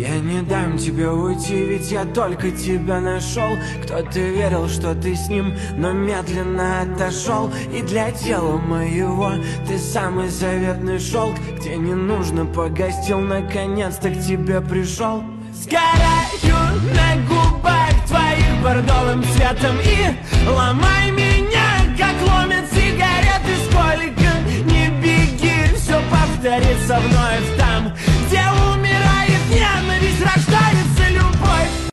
Я не дам тебе уйти, ведь я только тебя нашел. Кто-то верил, что ты с ним, но медленно отошел. И для тела моего ты самый заветный шелк. Где не нужно погостил, наконец-то к тебе пришел. Сгораю на губах твоих бордовым цветом и ломай меня.